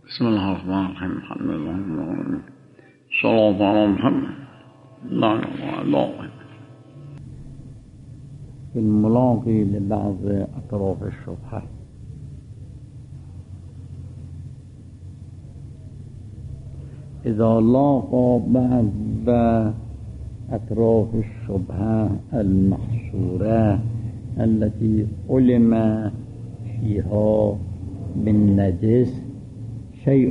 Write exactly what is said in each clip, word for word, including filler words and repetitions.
بسم الله الرحمن الرحيم الحمد لله صلى الله على محمد لا إله إلا الله. الملاقي لبعض أطراف الشبهة. إذا لاقى بعض أطراف الشبهة المحصورة التي علم فيها بالنجس شيء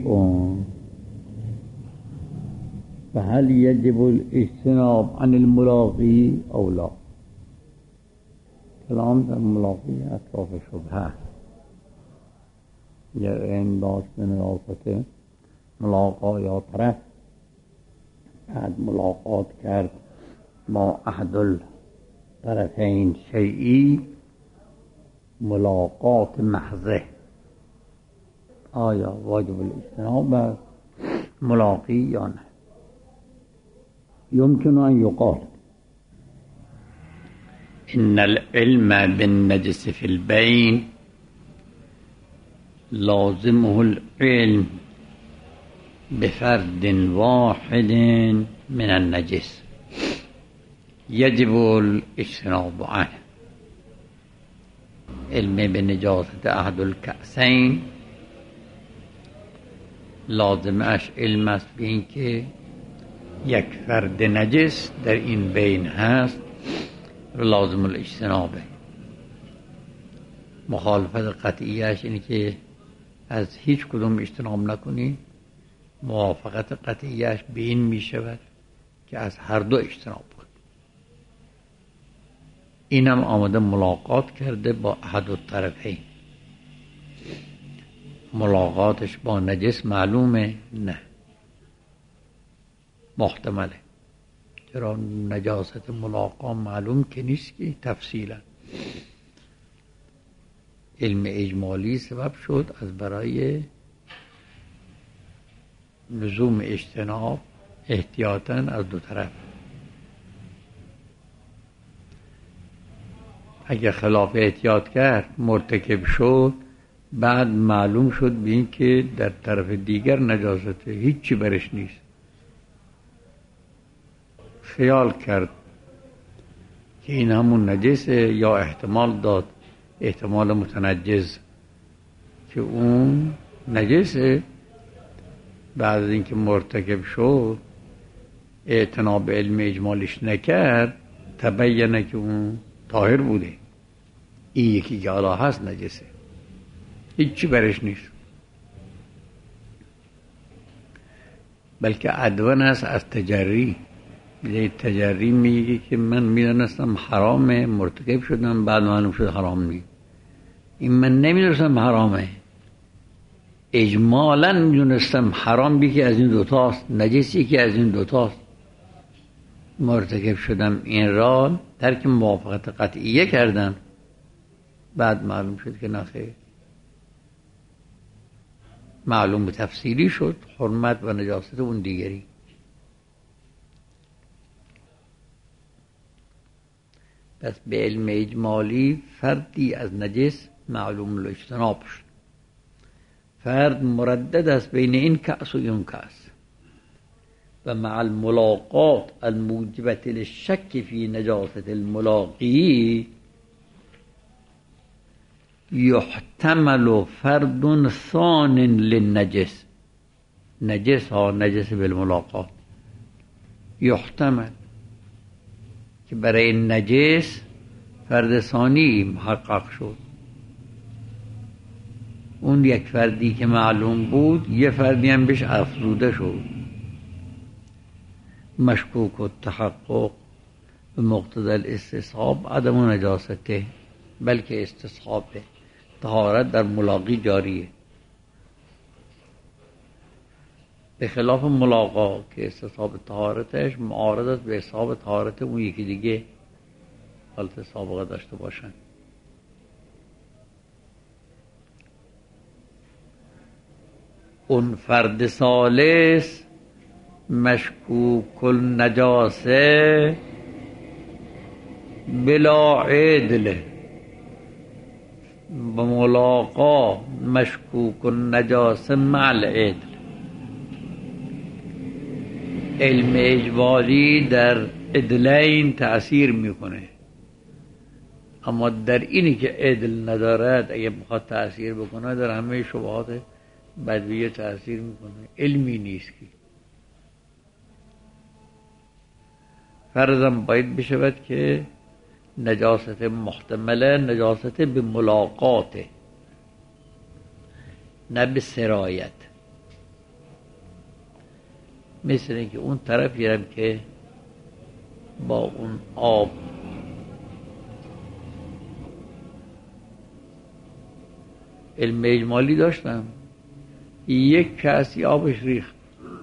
فهل يجب الاجتناب عن الملاقي أو لا؟ كلام در ملاقی اطراف شبهه یا این داشت به نظافت ملاقا یا طرف بعد ملاقات کرد با احد الطرفین شیئی ملاقات محضه، آیا واجب الاجتناب بر ملاقی یا نه؟ يمكن أن يقال إن العلم بالنجس في البين لازمه العلم بفرد واحد من النجس يجب الاجتناب عنه. علم بنجاسة أحد الكأسين لازم اش علم است به این که یک فرد نجس در این بین هست لازم الاجتنابه. مخالفت قطعیش اینه که از هیچ کدوم اجتناب نکنی، موافقت قطعیش به این می شود که از هر دو اجتناب کن. اینم آمده ملاقات کرده با احد الطرفین. ملاقاتش با نجس معلومه؟ نه، محتمله. چرا نجاست ملاقا معلوم که نیست که تفصیلا علم اجمالی سبب شد از برای لزوم اجتناب احتیاطاً از دو طرف. اگر خلاف احتیاط کرد مرتکب شد، بعد معلوم شد به این که در طرف دیگر نجاسته، هیچی برش نیست، خیال کرد که این همون نجسه یا احتمال داد احتمال متنجز که اون نجسه، بعد از اینکه مرتکب شد اعتناب علم اجمالیش نکرد تبینه که اون طاهر بوده. این یکی که حالا هست نجسه، هیچی برش نیست، بلکه عدوان هست از تجری. تجری میگه که من میدونستم حرامه، مرتکب شدم، بعد معلوم شد حرام نیست. این من نمیدونستم حرامه، اجمالا میدونستم حرام یکی از این دوتاست، نجس یکی از این دوتاست، مرتکب شدم این را ترک موافقت قطعیه کردم، بعد معلوم شد که نخیر، معلوم به تفصیلی شد حرمت و نجاست اون دیگری. پس به علم اجمالی فردی از نجس معلوم الاجتناب شد. فرد مردد است بین این کأس و این کأس و مع الملاقات الموجبة للشك فی نجاست الملاقی یحتمل فرد ثان للنجس. نجس ها نجس بالملاقات یحتمل که برای نجس فرد ثانی محقق شد. اون یک فردی که معلوم بود یه فردی هم بهش افزوده شد. مشکوک و تحقق به مقتضی الاستصحاب عدم نجاسته، بلکه استصحاب طهارت در ملاقی جاریه، به خلاف ملاقا که استصحاب طهارتش معارض است به استصحاب طهارت اون یکی دیگه حالت سابقه داشته باشن. اون فرد ثالث مشکوک النجاسه بلا عدل، بملاقا مشکوک و نجاسه مع العدل. علم اجمالی در عدلین تأثیر میکنه، اما در اینی که عدل ندارد اگه بخواد تأثیر بکنه در همه شبهات بدویه تأثیر میکنه. علمی نیست که فرضم باید بشود که نجاست محتمله نجاست به ملاقاته، نه به سرایت. مثل اینکه اون طرف یرم که با اون آب علم اجمالی داشتم، یک کاسی آبش ریخت،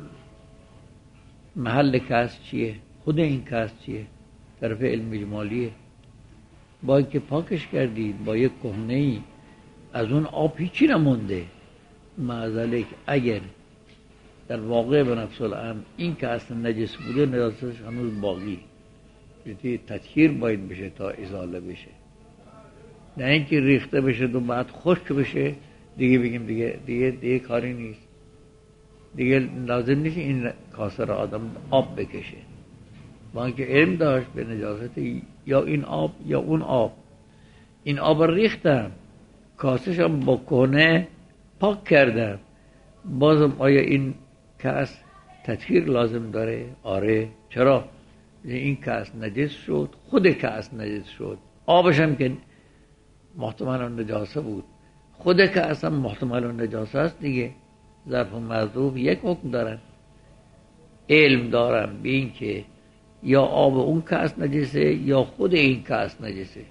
محل کاس چیه؟ خود این کاس چیه؟ طرف علم اجمالیه. با اینکه پاکش کردید با یک کهنه ای از اون آب هیچی نمونده، معذالک اگر در واقع به نفس الامر این که اصلا نجس بوده نجاستش هنوز باقی، یعنی تطهیر باید بشه تا ازاله بشه، نه اینکه ریخته بشه و بعد خشک بشه دیگه بگیم دیگه دیگه دیگه کاری نیست، دیگه لازم نیست این کاسه را آدم آب بکشه. با اینکه علم داشت به نجاست یا این آب یا اون آب. این آب ریختم، کاسه‌ش هم با کهنه پاک کردم، بازم آیا این کاس تطهیر لازم داره؟ آره. چرا؟ این کاس نجس شد، خود کاس نجس شد، آبش هم که محتمل نجاسه بود، خود کاس هم محتمل نجاسه است دیگه. ظرف و مظروف یک حکم دارن. علم دارم به این که یا آب اون کاس نجسه یا خود این کاس نجسه.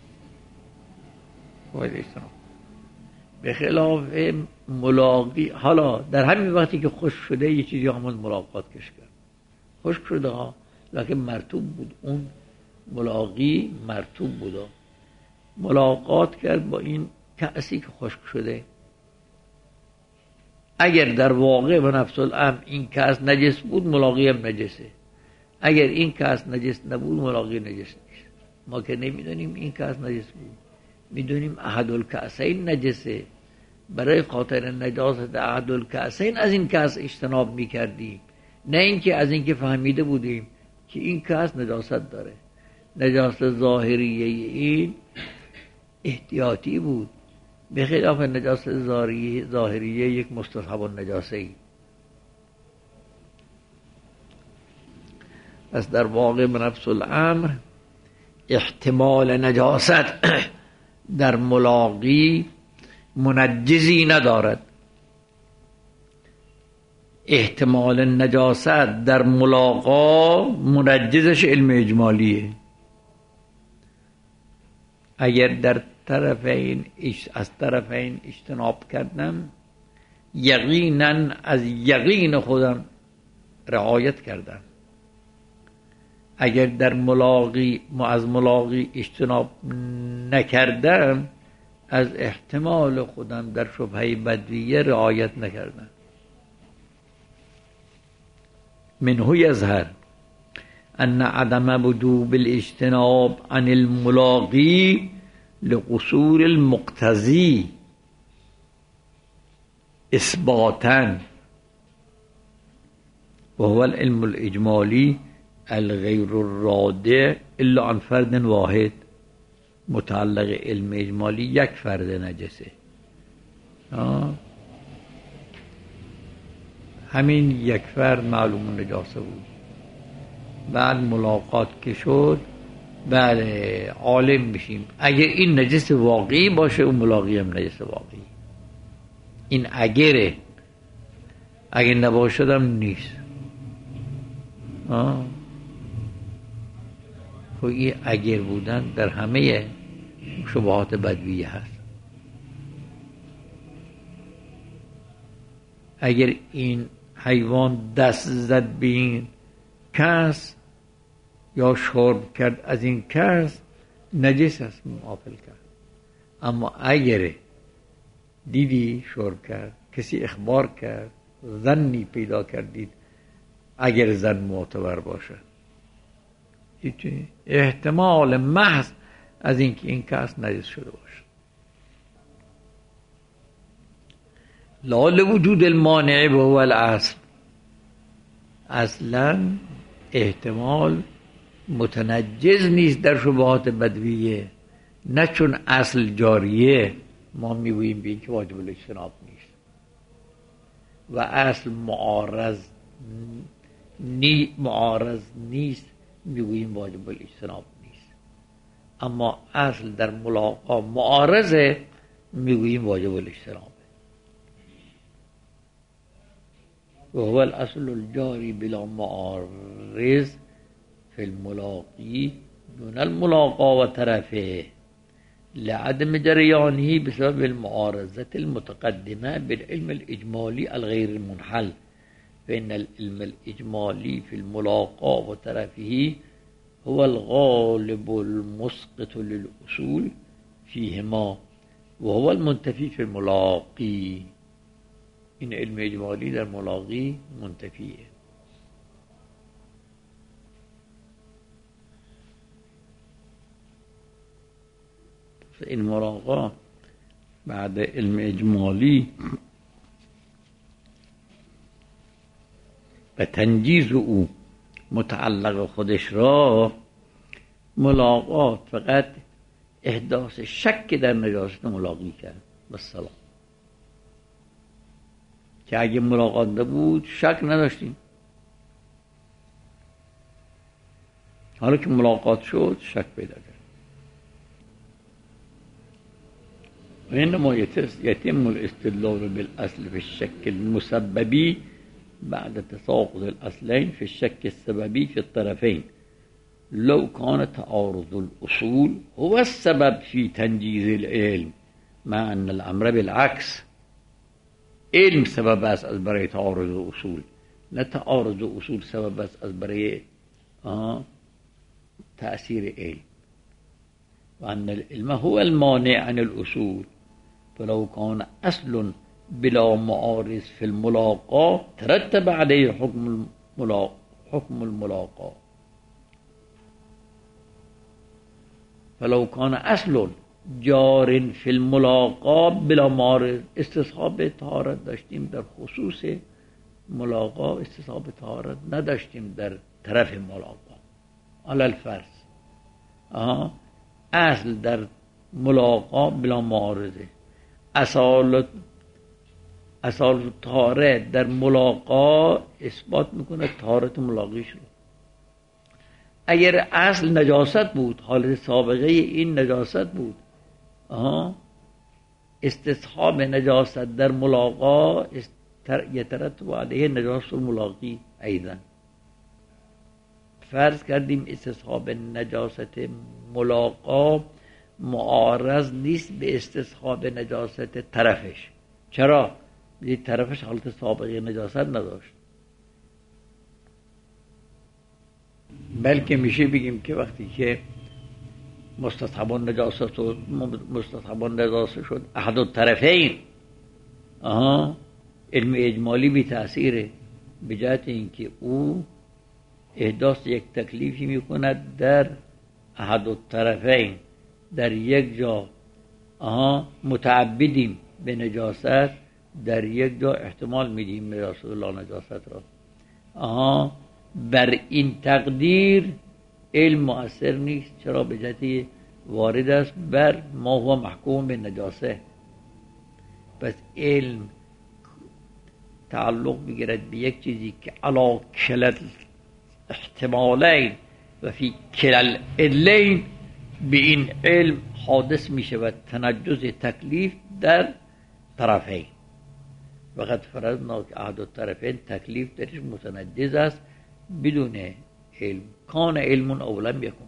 به خلاف ملاقی، حالا در همین وقتی که خشک شده یه چیزی همون ملاقات کش کرد، خشک شده ها لکن مرطوب بود، اون ملاقی مرطوب بود، ملاقات کرد با این کاسی که خشک شده. اگر در واقع به نفس الامر این کاس نجس بود ملاقی هم نجسه، اگر این کاس نجس نبود ملاقی نجس نیست. ما که نمیدونیم این کاس نجس بود، میدونیم احد الکاسین نجسه، برای خاطر نجاست احد الکاسین از این کاس اجتناب میکردیم، نه اینکه از اینکه فهمیده بودیم که این کاس نجاست داره. نجاست ظاهریه این احتیاطی بود، به خلاف نجاست ظاهریه یک مستصحب النجاسه ای. پس در واقع به نفس الامر احتمال نجاست در ملاقی منجزی ندارد، احتمال نجاست در ملاقا منجزش علم اجمالیه. اگر در طرفین از طرفین اجتناب کردم یقینا از یقین خودم رعایت کردم، اگر در ملاقی از ملاقی اجتناب نکردم از احتمال خودم در شبهه بدویه رعایت نکردم. منه یظهر ان عدم وجوب الاجتناب عن الملاقی لقصور المقتضی اثباتا وهو العلم الاجمالی الغیر الرادع الا عن فرد واحد. متعلق علم اجمالی یک فرد نجسه، آه. همین یک فرد معلوم نجاسه بود، بعد ملاقات که شد بله عالم میشیم اگر این نجس واقعی باشه اون ملاقی هم نجس واقعی. این اگره، اگر نباشدم نیست. آه. خب این اگر بودن در همه شبهات بدویه هست. اگر این حیوان دست زد به این کس یا شرب کرد از این کس نجس است معافل کرد، اما اگر دیدی شرب کرد کسی اخبار کرد ظنی پیدا کردید، اگر ظن معتبر باشد احتمال محض از اینکه این کس نجس شده باشه. لا لوجود المانع وهو الاصل. اصلا احتمال متنجز نیست در شبهات بدویه، نه چون اصل جاریه ما میگوییم به این که واجب الاجتناب نیست و اصل معارض نی معارض نیست میگوییم واجب الاجتناب نیست. اما اصل در ملاقا معارضه میگوییم واجب الاجتناب. و هو الاصل الجاری بلا معارض في الملاقي دون الملاقا و طرفه لعدم جريانه بسبب المعارضة المتقدمة بالعلم الإجمالي الغير المنحل، فإن العلم الإجمالي في الملاقا وطرفه هو الغالب المسقط للأصول فيهما وهو المنتفي في الملاقي. این علم اجمالی در ملاقی منتفیه. این ملاقا بعد علم اجمالی و تنجیز او متعلق خودش را، ملاقات فقط احداث شک در نجاست ملاقی کرد و سلام. که اگه ملاقات نبود شک نداشتیم، حالا که ملاقات شد شک پیدا کرد. و انما یتم الاستدلال بالاصل في الشك المسببی بعد تساقط الاصلين في الشك السببي في الطرفين لو كان تعارض الاصول هو السبب في تنجيز العلم مع ان الامر بالعكس. علم سبب است از برای تعارض اصول، نه تعارض اصول سبب است از برای تأثیر علم. و ان العلم هو المانع عن الاصول فلو كان اصل بلا معارض في الملاقا ترتب عليه حكم الملاقا حكم الملاقا فلو كان اصل جار فی الملاقا بلا معارض. استصحاب طهارت داشتیم در خصوص ملاقا، استصحاب طهارت نداشتیم در طرف ملاقا. علی الفرض آها اصل در ملاقا بلا معارضه، اصالت اصالت طهارت در ملاقا اثبات میکنه طهارت ملاقیش رو. اگر اصل نجاست بود، حالت سابقه این نجاست بود، آها استصحاب نجاست در ملاقا یترتب علیه نجاست الملاقی. ایضا فرض کردیم استصحاب نجاست ملاقا معارض نیست به استصحاب نجاست طرفش. چرا؟ به طرفش حالت سابقه نجاست نداشت. بلکه میشه بگیم که وقتی که مستصحبان نجاست و مستصحبان نجاست شد احد الطرفین، آها علم اجمالی بی تأثیره، به جهت اینکه او احداث یک تکلیفی میکند در احد الطرفین، در یک جا آها متعبدیم به نجاست، در یک جا احتمال میدیم نجاست الله نجاست را. آها بر این تقدیر علم مؤثر نیست. چرا؟ به جهت وارد است بر ما هو محکوم به نجاسه. پس علم تعلق بگیرد به یک چیزی که علا کل احتمالین و فی کل العلین، به این علم حادث می شود تنجز تکلیف در طرفین. وقد فرضنا که احد الطرفین تکلیف درش متنجز است بدون علم. کان علم اولا بیکن.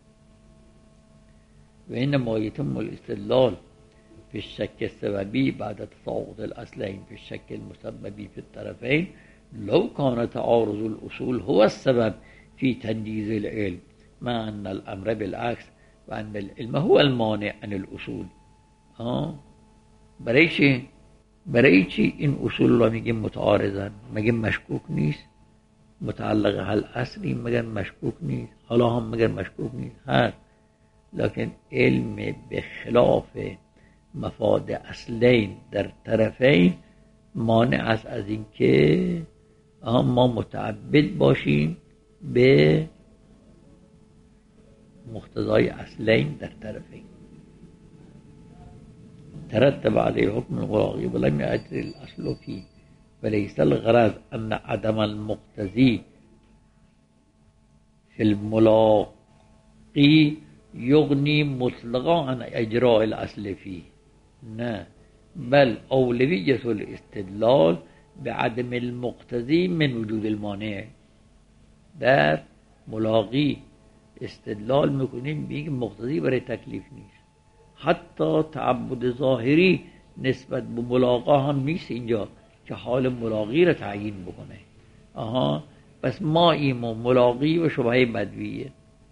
و انما یتم الاستدلال في الشك السببي بعد تساقط الاصلين في الشك المسببي في الطرفين لو كان تعارض الاصول هو السبب في تنجيز العلم مع ان الامر بالعكس وان العلم هو المانع عن الاصول. ها برای چی؟ برای چی این اصول رو میگیم متعارضن؟ مگه مشکوک نیست؟ متعلق حل اصلی مگر مشکوک نیست؟ حالا هم مگر مشکوک نیست؟ هست. لكن علم به خلاف مفاد اصلین در طرفین مانع است از این که ما متعبد باشیم به مقتضای اصلین در طرفین. ترتب علیه حکم الغراقی ولم یجری الاصل فيه وليس الغرض ان عدم المقتضی فی الملاقی یغنی مطلقا عن اجراء الاصل فيه، نه، بل اولویت الاستدلال بعدم المقتضی من وجود المانع. در ملاقی استدلال میکنیم بگیم مقتضی برای تکلیف نیست. حتی تعبد ظاهری نسبت به ملاقا هم نیست اینجا که حال ملاقی را تعیین بکنه. آها، پس ما ایمو ملاقی و شبهه بدویه.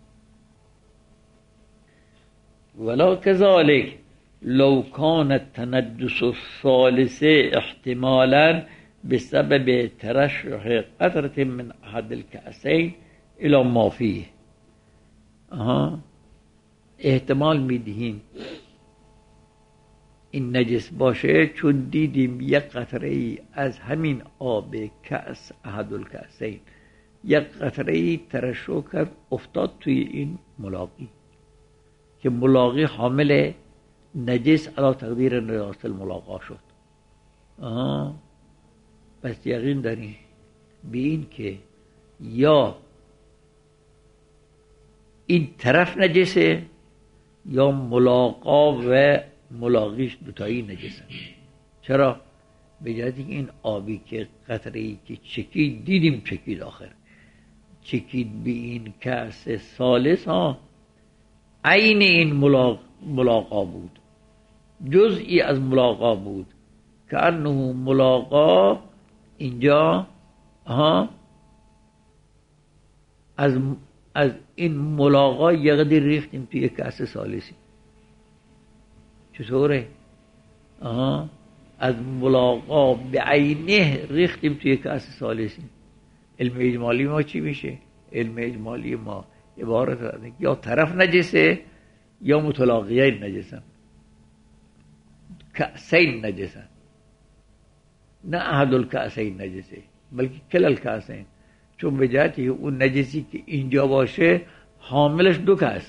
ولا كذلك لو كان التنجس الثالث احتمالا بسبب ترشح قطرة من احد الكأسين الى ما فيه. آها، احتمال میدهیم این نجس باشه چون دیدیم یک قطره ای از همین آب کأس احد الکأسین یک قطره ای ترشح کرد افتاد توی این ملاقی که ملاقی حامل نجس علی تقدیر نجاست الملاقا شد. آها، پس یقین داریم به این که یا این طرف نجسه یا ملاقا و ملاقیش دوتایی نجسه. چرا؟ به جهتی که این آبی که قطره ای که چکید دیدیم چکید آخر چکید به این کأس ثالث ها عین این ملاق... ملاقا بود، جزئی از ملاقا بود که انه ملاقا اینجا ها از از این ملاقا یقدر ریختیم توی کأس ثالثی. چطوره؟ آها، از ملاقا به عینه ریختیم توی کأس ثالثی. علم اجمالی ما چی میشه؟ علم اجمالی ما عبارت از یا طرف نجسه یا متلاقیین نجسن، کأسین نجسن، نه احد الکأسین نجسه بلکه کل الکأسین، چون به جهتی اون نجسی که اینجا باشه حاملش دو کأسه.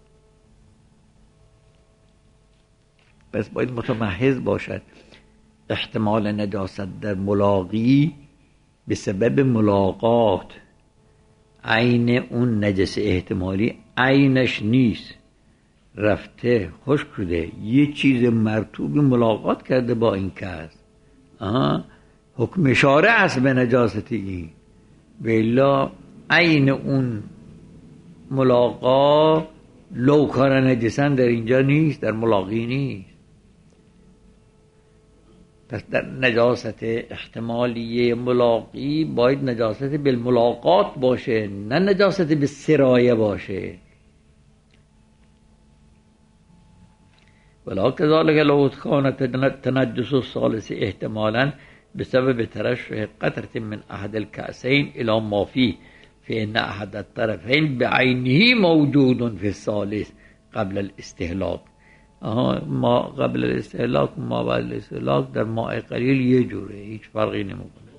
پس باید متمحض باشد احتمال نجاست در ملاقی به سبب ملاقات عین اون نجس احتمالی عینش نیست، رفته خشک شده یه چیز مرطوب ملاقات کرده با این کس. آها، حکم اشاره است به نجاستی این، بلا عین اون ملاقا لو کار نجسن در اینجا نیست، در ملاقی نیست. پس در نجاست احتمالی ملاقی باید نجاست بالملاقات باشه، نه نجاست به سرایه باشه. ولا كذلك لو كان تنجس الثالث احتمالا بسبب ترشح قطرة من أحد الكأسين إلى ما فيه فإن أحد الطرفين بعينه موجود في الثالث قبل الاستهلاك. آها، ما قبل الاستهلاک و ما بعد الاستهلاک در ماء قلیل یه جوره، هیچ فرقی نمیکنه.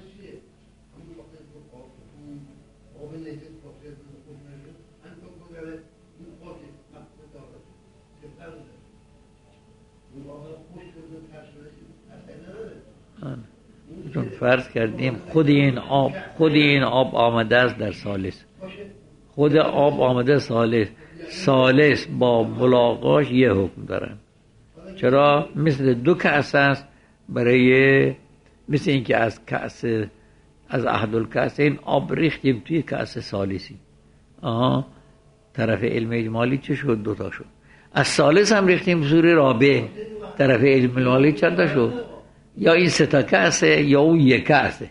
چون فرض کردیم خود این آب خود این آب آمده است در ثالث، خود آب آمده ثالث ثالث با ملاقاش یه حکم دارن. چرا؟ مثل دو کأس است، برای مثل این که از کأس از احد الکأسین آب ریختیم توی کأس ثالثی. آها، طرف علم اجمالی چه شد؟ دوتا شد. از ثالث هم ریختیم سوری رابع، طرف علم اجمالی چند تا شد؟ یا این سه تا کأسه یا اون یک کأسه.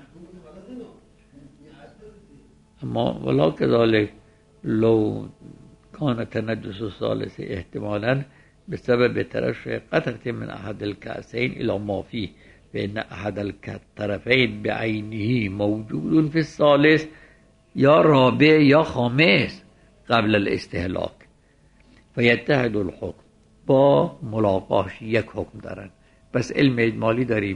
اما ولا كذلك لو كان تنجس الثالث احتمالا بسبب ترشح قطرة من أحد الكأسين إلى ما فيه فإن أحد الطرفين بعينه موجود في الثالث یا رابع یا خامس قبل الاستهلاک فیتحد الحکم، با ملاقاش یک حکم دارن. پس علم اجمالی داریم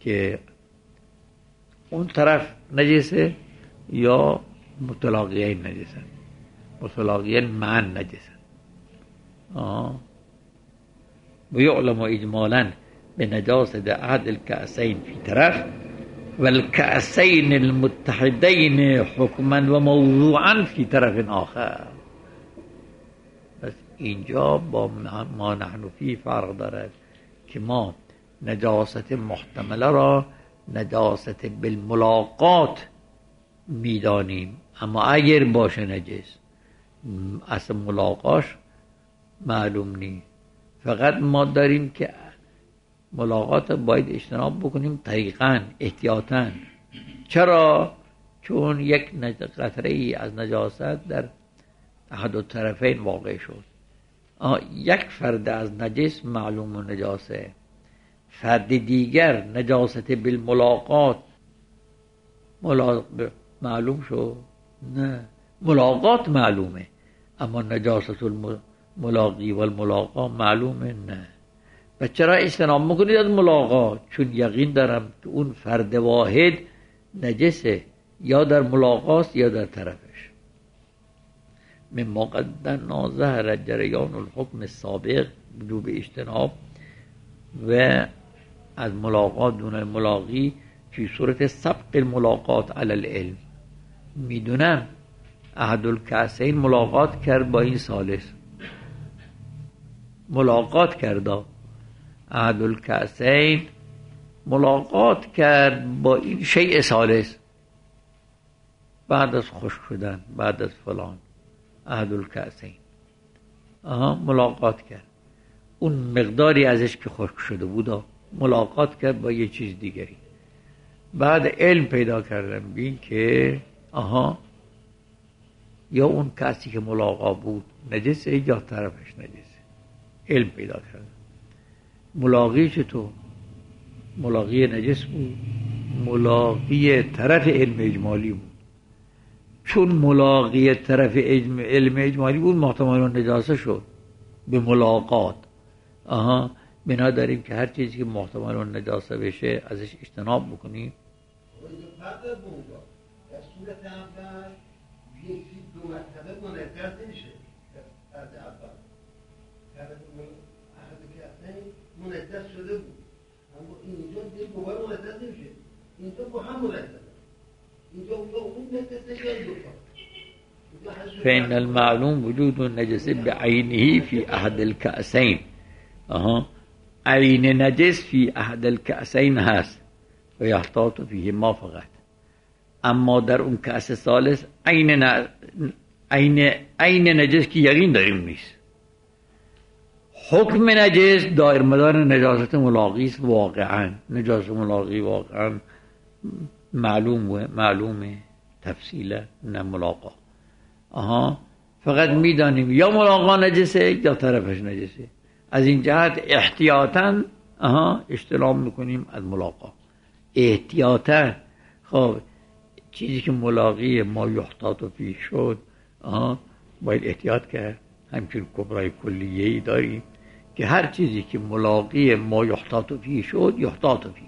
که اون طرف نجسه یا متلاقیین نجسن. متلاقیین معن نجسن. آه و یعلم اجمالا به نجاست احد الکأسین فی طرف و الکأسین المتحدین حکما و موضوعا فی طرف آخر. بس اینجا با ما نحن فی فرق دارد که ما نجاست محتمله را نجاست بالملاقات میدانیم، اما اگر باشه نجس اصلا ملاقاش معلوم نیست. فقط ما داریم که ملاقات باید اجتناب بکنیم طریقاً احتیاطاً. چرا؟ چون یک قطره ای از نجاست در احد الطرفین واقع شد. یک فرد از نجس معلوم و نجاسه، فرد دیگر نجاست بالملاقات ملا... معلوم شد؟ نه، ملاقات معلومه اما نجاست الملاقی و الملاقا معلومه نه. و چرا اجتناب میکنید از ملاقات؟ چون یقین دارم که اون فرد واحد نجسه، یا در ملاقات یا در طرفش. من مقدم ظهر جریان الحکم السابق وجوب اجتناب و از ملاقات دون الملاقی فی صورت سبق الملاقات علی العلم. میدونم احد الکأسین ملاقات کرد با این ثالث، ملاقات کرد احد الکأسین ملاقات کرد با این شیء ثالث بعد از خشک شدن، بعد از فلان. احد الکأسین آها ملاقات کرد، اون مقداری ازش که خشک شده بود ملاقات کرد با یه چیز دیگری. بعد علم پیدا کردم بین که آها یا اون کسی که ملاقا بود نجسه یا طرفش نجسه. علم پیدا کردم. ملاقی چطور؟ ملاقی نجس بود، ملاقی طرف علم اجمالی بود. چون ملاقی طرف علم اجمالی بود محتمل نجاسه شد به ملاقات. آها بنا داریم که هر چیزی که محتمل نجاسه بشه ازش اجتناب بکنیم. در صورت اول یکی دو مرتبه منجز نمیشه. فرد اول فرد احد کأسین منجز شده بود، اما اینجا دیگه دوباره منجز نمیشه. اینجا با هم منجز، اینجا اونجا اون نجسه یا دو تا. فإن المعلوم وجود النجس بعینه فی احد الکأسین. آها عین نجس فی احد الکأسین هست و یحتاط فیه ما فقط. اما در اون کأس ثالث عین ن... عین عین نجس که یقین داریم نیست. حکم نجس دایر مدار نجاست ملاقی است. واقعا نجاست ملاقی واقعا معلومه معلومه تفصیلا نه ملاقا. آها فقط میدانیم یا ملاقا نجسه یا طرفش نجسه. از این جهت احتیاطاً آها اجتناب میکنیم از ملاقا احتیاطاً. خب چیزی که ملاقی ما یحتاط فیه شد آها باید احتیاط کرد. همچون کبرای کلیه‌ای داریم که هر چیزی که ملاقی ما یحتاط فیه شد یحتاط فیه.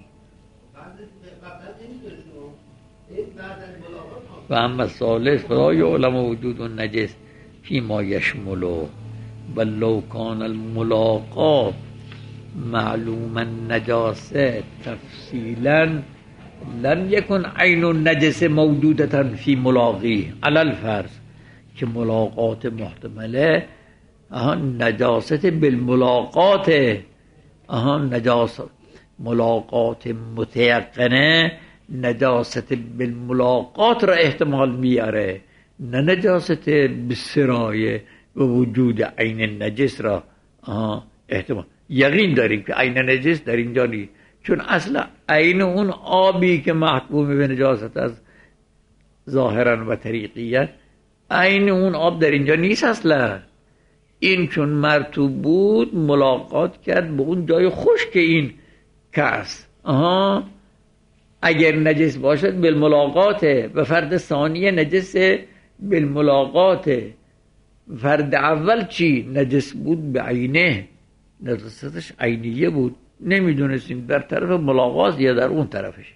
و اما ثالث فلا یعلم وجود النجس فی ما یشمله بل لو کان الملاقات معلوم النجاسه تفصیلا لم یکن عین النجس موجودتا فی ملاقی. علی الفرض که ملاقات محتمله آها نجاست بالملاقات، آها نجاست ملاقات متیقنه نجاست بالملاقات را احتمال میاره، نه نجاست بسرایه و وجود عین نجس را آها احتمال. یقین داریم که عین نجس در اینجا نیست، چون اصلا عین اون آبی که محکوم به نجاست از ظاهرا و طریقیت عین اون آب در اینجا نیست اصلا. این چون مرطوب بود ملاقات کرد به اون جای خشک این کأس. آها اگر نجس باشد بالملاقاته و فرد ثانیه نجس بالملاقاته. فرد اول چی؟ نجس بود به عینه، نجاستش عینیه بود نمیدونستیم در طرف ملاقات یا در اون طرفش.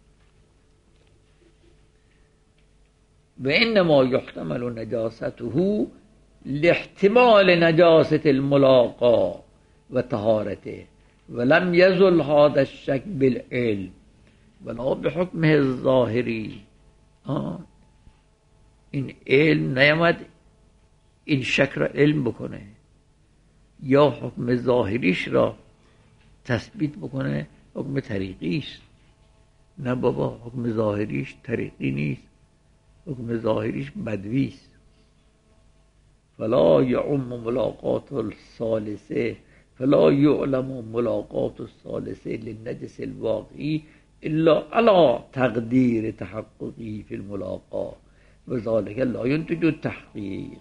و انما یحتمل نجاسته لاحتمال نجاست الملاقا و طهارته ولم يزل هذا الشك بالعلم ولا بحکمه الظاهری. این علم نیامد این شک را علم بکنه یا حکم ظاهریش را تثبیت بکنه، حکم طریقیش. نه بابا، حکم ظاهریش طریقی نیست، حکم ظاهریش بدویست. فلا یعم ملاقات الثالثه فلا یعلم ملاقات الثالثه للنجس الواقعی الا على تقدیر تحققی فی الملاقات و ذلك لا ينتج التحقیق.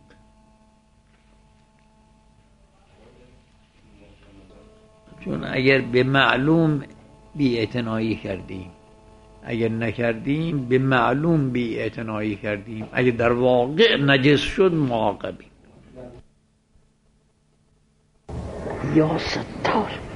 چون اگر به معلوم بی اعتنایی کردیم، اگر نکردیم به معلوم بی اعتنایی کردیم، اگر در واقع نجس شد معاقبیم. یا ستار.